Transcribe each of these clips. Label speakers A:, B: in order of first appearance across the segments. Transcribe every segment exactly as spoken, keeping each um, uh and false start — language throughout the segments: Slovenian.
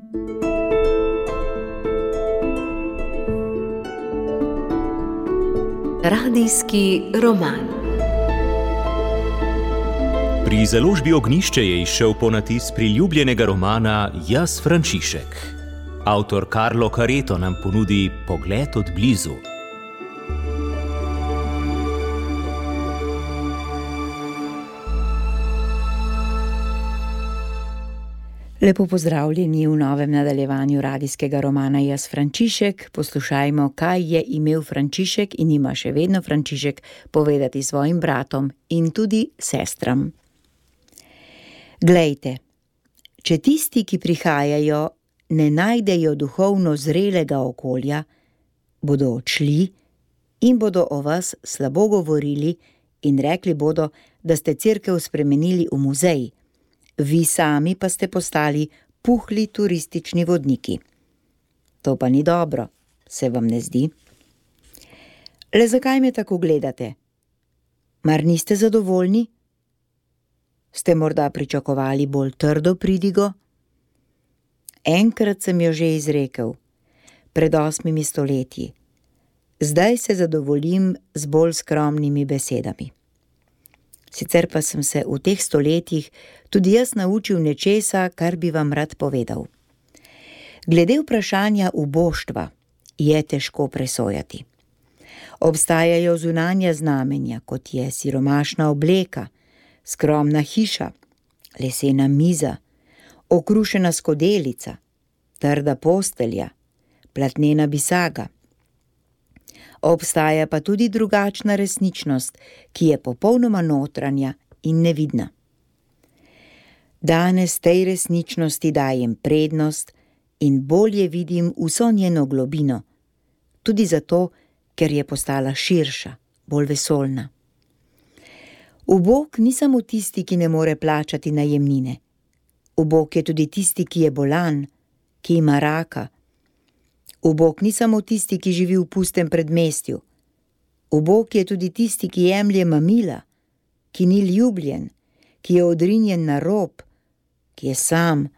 A: Radijski roman.
B: Pri založbi Ognjišče je izšel ponatis priljubljenega romana Jaz Frančišek. Avtor Carlo Careto nam ponudi pogled od blizu.
C: Lepo pozdravljeni v novem nadaljevanju radijskega romana Jaz Frančišek. Poslušajmo, kaj je imel Frančišek in ima še vedno Frančišek povedati svojim bratom in tudi sestram. Glejte, če tisti, ki prihajajo, ne najdejo duhovno zrelega okolja, bodo odšli in bodo o vas slabo govorili in rekli bodo, da ste cerkev spremenili v muzej. Vi sami pa ste postali puhli turistični vodniki. To pa ni dobro, se vam ne zdi? Le zakaj me tako gledate? Mar niste zadovoljni? Ste morda pričakovali bolj trdo pridigo? Enkrat sem jo že izrekel, pred osmimi stoletji. Zdaj se zadovoljim z bolj skromnimi besedami. Sicer pa sem se v teh stoletjih tudi jaz naučil nečesa, kar bi vam rad povedal. Glede vprašanja uboštva je težko presojati. Obstajajo zunanja znamenja, kot je siromašna obleka, skromna hiša, lesena miza, okrušena skodelica, trda postelja, platnena bisaga. Obstaja pa tudi drugačna resničnost, ki je popolnoma notranja in nevidna. Danes tej resničnosti dajem prednost in bolje vidim vso njeno globino, tudi zato, ker je postala širša, bolj vesoljna. Ubog ni samo tisti, ki ne more plačati najemnine. Ubog je tudi tisti, ki je bolan, ki ima raka. Ubog ni samo tisti, ki živi v pustem predmestju. Ubog je tudi tisti, ki jemlje mamila, ki ni ljubljen, ki je odrinjen na rob, ki je sam.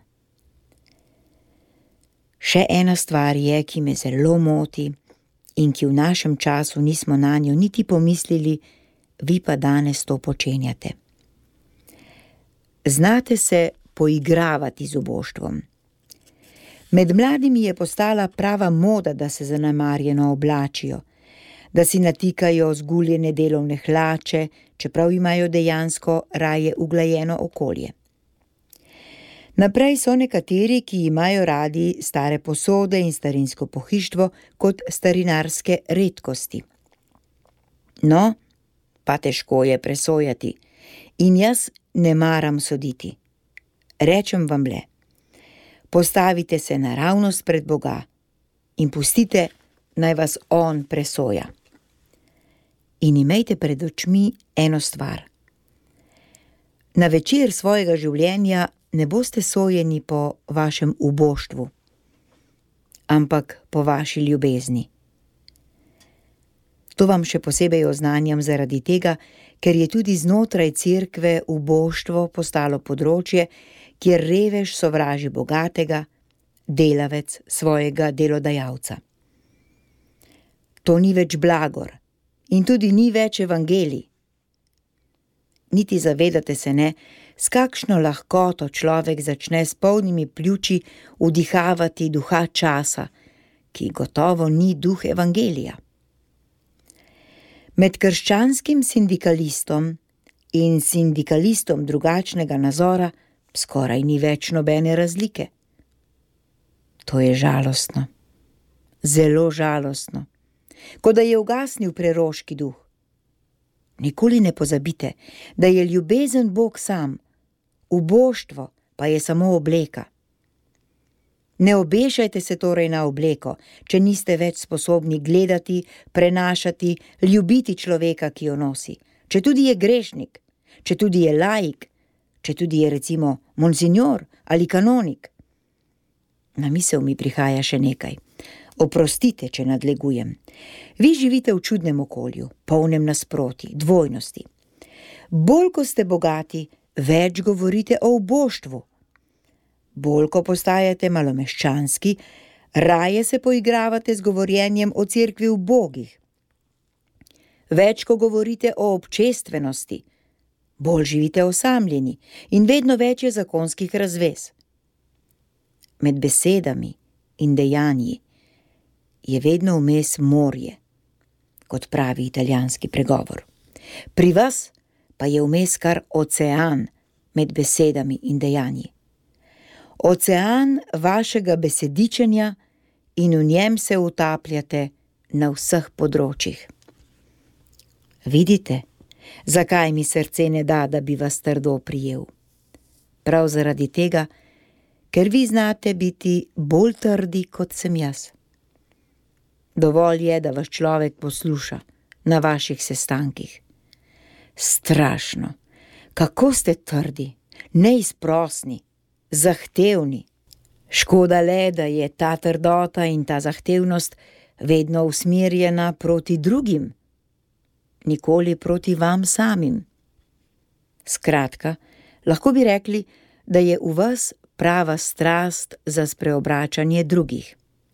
C: Še ena stvar je, ki me zelo moti in ki v našem času nismo na njo niti pomislili, vi pa danes to počenjate. Znate se poigravati z uboštvom. Med mladimi je postala prava moda, da se zanemarjeno oblačijo, da si natikajo zguljene delovne hlače, čeprav imajo dejansko raje uglajeno okolje. Naprej so nekateri, ki imajo radi stare posode in starinsko pohištvo kot starinarske redkosti. No, pa težko je presojati in jaz ne maram soditi. Rečem vam le, postavite se naravnost pred Boga in pustite, naj vas on presoja. In imejte pred očmi eno stvar. Na večer svojega življenja ne boste sojeni po vašem uboštvu, ampak po vaši ljubezni. To vam še posebej oznanjam zaradi tega, ker je tudi znotraj cerkve uboštvo postalo področje, kjer revež sovraži bogatega, delavec svojega delodajalca. To ni več blagor in tudi ni več evangelij. Niti zavedate se ne, s kakšno lahkoto človek začne s polnimi pljuči vdihavati duha časa, ki gotovo ni duh evangelija. Med krščanskim sindikalistom in sindikalistom drugačnega nazora skoraj ni več nobene razlike. To je žalostno, zelo žalostno, kot da je ugasnil preroški duh. Nikoli ne pozabite, da je ljubezen Bog sam, uboštvo pa je samo obleka. Ne obešajte se torej na obleko, če niste več sposobni gledati, prenašati, ljubiti človeka, ki jo nosi, če tudi je grešnik, če tudi je laik, če tudi je recimo monsinjor ali kanonik. Na misel mi prihaja še nekaj. Oprostite, če nadlegujem. Vi živite v čudnem okolju, polnem nasproti, dvojnosti. Bolj ko ste bogati, več govorite o uboštvu. Bolj, ko postajate malomeščanski, raje se poigravate z govorjenjem o cerkvi ubogih. Več, ko govorite o občestvenosti, bolj živite osamljeni in vedno več je zakonskih razvez. Med besedami in dejanji je vedno vmes morje, kot pravi italijanski pregovor. Pri vas pa je vmes kar ocean med besedami in dejanji. Ocean vašega besedičenja in v njem se utapljate na vseh področjih. Vidite, zakaj mi srce ne da, da bi vas trdo prijel? Prav zaradi tega, ker vi znate biti bolj trdi, kot sem jaz. Dovolj je, da vas človek posluša na vaših sestankih. Strašno, kako ste trdi, neizprosni, zahtevni. Škoda le, da je ta trdota in ta zahtevnost vedno usmerjena proti drugim, nikoli proti vam samim. Skratka, lahko bi rekli, da je v vas prava strast za spreobračanje drugih.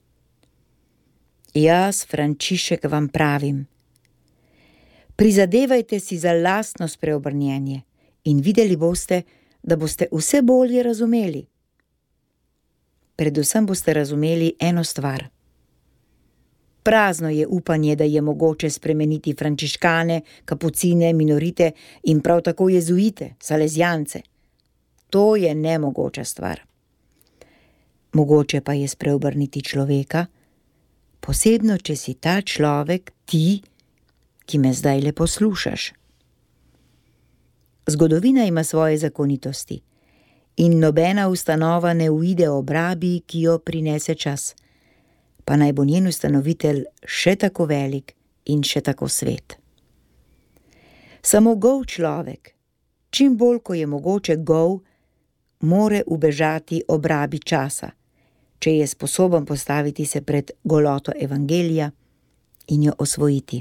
C: Jaz, Frančišek, vam pravim, prizadevajte si za lastno spreobrnjenje in videli boste, da boste vse bolje razumeli. Predvsem boste razumeli eno stvar. Prazno je upanje, da je mogoče spremeniti frančiškane, kapucine, minorite in prav tako jezuite, salezijance. To je nemogoča stvar. Mogoče pa je spreobrniti človeka, posebno, če si ta človek ti, ki me zdaj le poslušaš. Zgodovina ima svoje zakonitosti in nobena ustanova ne uide obrabi, ki jo prinese čas, pa naj bo njen ustanovitelj še tako velik in še tako svet. Samo gol človek, čim bolj, ko je mogoče gol, more ubežati obrabi časa, če je sposoben postaviti se pred goloto evangelija in jo osvojiti.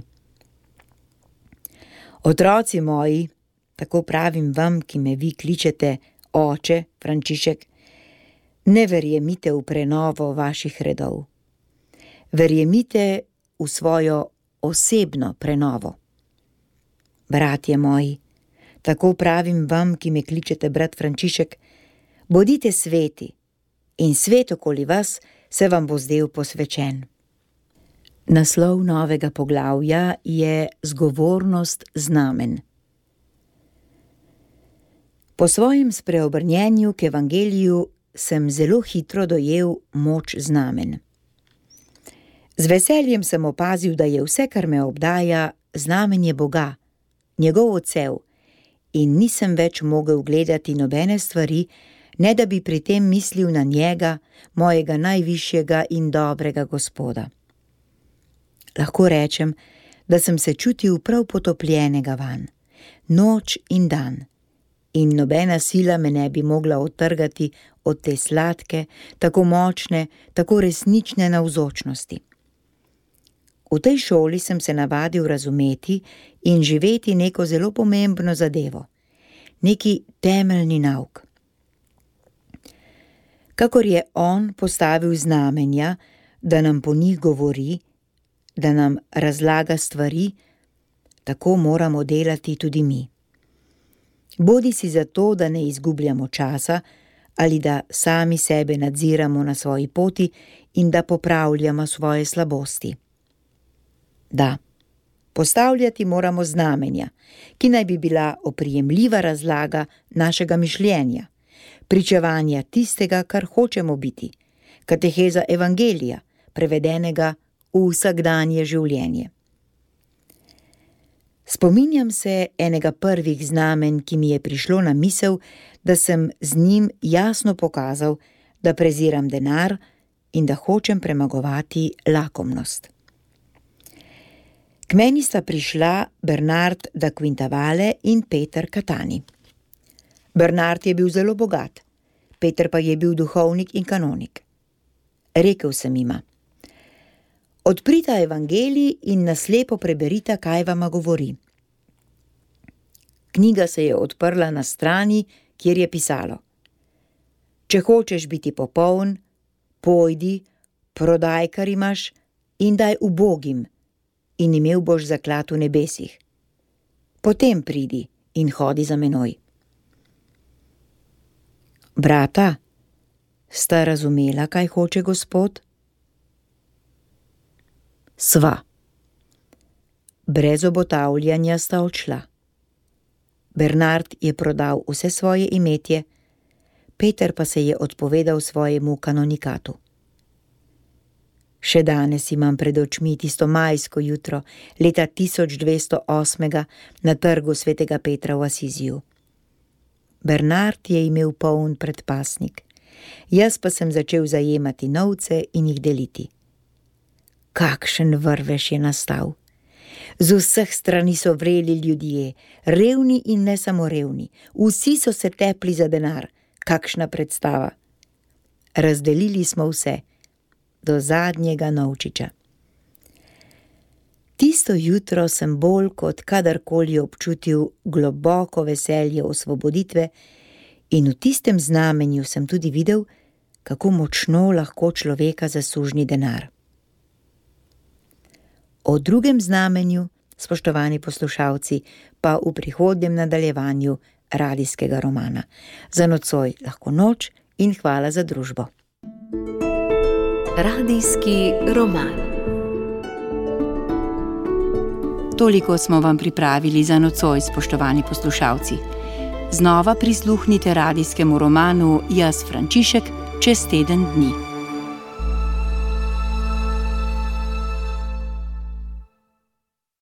C: Otroci moji, tako pravim vam, ki me vi kličete oče, Frančišek, ne verjemite v prenovo vaših redov. Verjemite v svojo osebno prenovo. Bratje moji, tako pravim vam, ki me kličete brat Frančišek, bodite sveti in svet okoli vas se vam bo zdel posvečen. Naslov novega poglavja je Zgovornost znamen. Po svojem spreobrnjenju k evangeliju sem zelo hitro dojel moč znamen. Z veseljem sem opazil, da je vse, kar me obdaja, znamenje Boga, njegov odsev, in nisem več mogel gledati nobene stvari, ne da bi pri tem mislil na njega, mojega najvišjega in dobrega Gospoda. Lahko rečem, da sem se čutil prav potopljenega van, noč in dan, in nobena sila me ne bi mogla odtrgati od te sladke, tako močne, tako resnične navzočnosti. V tej šoli sem se navadil razumeti in živeti neko zelo pomembno zadevo, neki temeljni nauk. Kakor je on postavil znamenja, da nam po njih govori, da nam razlaga stvari, tako moramo delati tudi mi. Bodi si zato, da ne izgubljamo časa ali da sami sebe nadziramo na svoji poti in da popravljamo svoje slabosti. Da, postavljati moramo znamenja, ki naj bi bila oprijemljiva razlaga našega mišljenja, pričevanja tistega, kar hočemo biti, kateheza evangelija, prevedenega v vsakdanje življenje. Spominjam se enega prvih znamen, ki mi je prišlo na misel, da sem z njim jasno pokazal, da preziram denar in da hočem premagovati lakomnost. K meni sta prišla Bernard da Quintavalle in Peter Catani. Bernard je bil zelo bogat, Peter pa je bil duhovnik in kanonik. Rekel sem jima: odprita evangelij in naslepo preberita, kaj vama govori. Knjiga se je odprla na strani, kjer je pisalo: Če hočeš biti popoln, pojdi, prodaj, kar imaš, in daj ubogim, in imel boš zaklad v nebesih. Potem pridi in hodi za menoj. Brata, sta razumela, kaj hoče Gospod? Sva. Brez obotavljanja sta odšla. Bernard je prodal vse svoje imetje, Peter pa se je odpovedal svojemu kanonikatu. Še danes imam pred očmi tisto majsko jutro leta tisoč dvesto osem na trgu svetega Petra v Asiziju. Bernard je imel poln predpasnik, jaz pa sem začel zajemati novce in jih deliti. Kakšen vrvež je nastal! Z vseh strani so vreli ljudje, revni in ne samo revni, vsi so se tepli za denar, kakšna predstava. Razdelili smo vse, do zadnjega novčiča. Tisto jutro sem bolj kot kadarkoli občutil globoko veselje osvoboditve in v tistem znamenju sem tudi videl, kako močno lahko človeka zasužni denar. O drugem znamenju, spoštovani poslušalci, pa v prihodnjem nadaljevanju radijskega romana. Za nocoj lahko noč in hvala za družbo.
A: Radijski roman.
D: Toliko smo vam pripravili za nocoj, spoštovani poslušalci. Znova prisluhnite radijskemu romanu Jaz Frančišek čez teden dni.